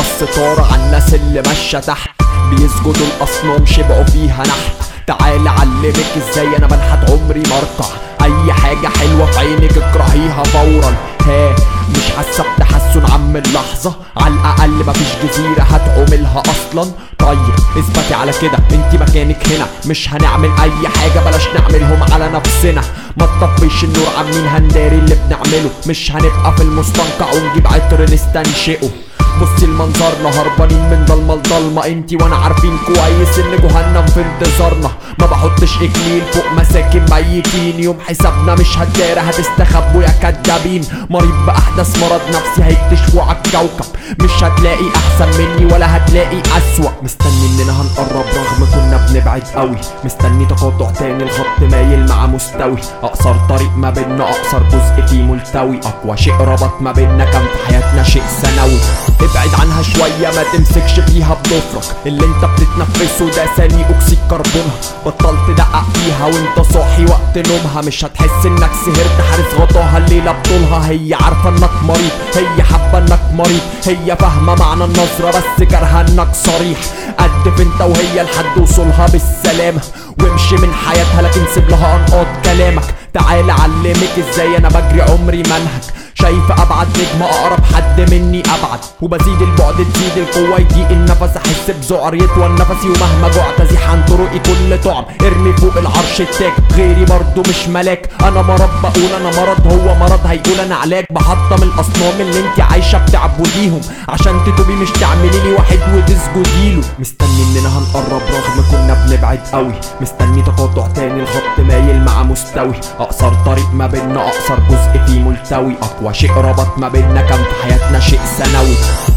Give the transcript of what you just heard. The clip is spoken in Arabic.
الستارة عالناس اللي ماشية تحت، بيسجدوا الأصنام شبعوا فيها نحت. تعال علمك ازاي انا بنحت عمري مرقع، اي حاجة حلوة في عينك اكرهيها فورا. ها مش حاسة بتحسن عم اللحظة، على الاقل مفيش جزيرة هتعملها اصلا. طيب اثبتي على كده انتي مكانك هنا، مش هنعمل اي حاجة بلاش نعملهم على نفسنا. ما تطفيش النور عاملين هنداري اللي بنعمله، مش هنبقى في المستنقع ونجيب عطر نستنشقه. بصي المنظرنا هربانين من ضلمة لضلمة، انتي وانا عارفين كويس ان جهنم في انتظارنا. ما بحطش اكليل فوق مساكن ميتين، يوم حسابنا مش هتدارى هتستخبوا يا كدابين. مريض باحدث مرض نفسي هيكتشفوا عالكوكب، مش هتلاقي احسن مني ولا هتلاقي اسوأ. مستني اننا هنقرب رغم كنا بنبعد قوي، مستني تقاطع تاني الخط مايل مع مستوي. اقصر طريق ما بينا اقصر جزء فيه ملتوي، اقوى شيء ربط ما بينا كان في حياتنا شيء ثانوي. ابعد عنها شوية ما تمسكش فيها بضفرك، اللي انت بتتنفسه ده ثاني اكسيد كربونها. بطلت تدقق فيها وانت صاحي وقت نومها، مش هتحس انك سهرت حارس غطاها الليلة بطولها. هي عارفة انك مريض، هي حابة انك مريض، هي فاهمة معنى النظرة بس كارهة انك صريح. قدف انت وهي لحد وصولها بالسلامة، وامشي من حياتها لكن سيب لها انقاض كلامك. تعال علمك ازاي انا بجري عمري منهج، شايف ابعد نجم اقرب حد مني ابعد. وبزيد البعد تزيد القوة يضيق النفس، احس بذعر يطول نفسي ومهما جعت ازيح عن طرقي كل طعم. ارمي فوق العرش التاج غيري برضو مش ملاك، انا مرض بقول انا مرض هو مرض هيقول انا علاج. بحطم الاصنام اللي انت عايشة بتعبديهم عشان تتوبي مش تعمليلي واحد وتسجديله. مستني اننا هنقرب رغم كنا بنبعد قوي، مستني تقاطع تاني الخط مايل مع مستوي. اقصر طريق ما بينا اقصر جزء فيه ملتوي، اقوى شيء ربط ما بينا كان في حياتنا شيء ثانوي.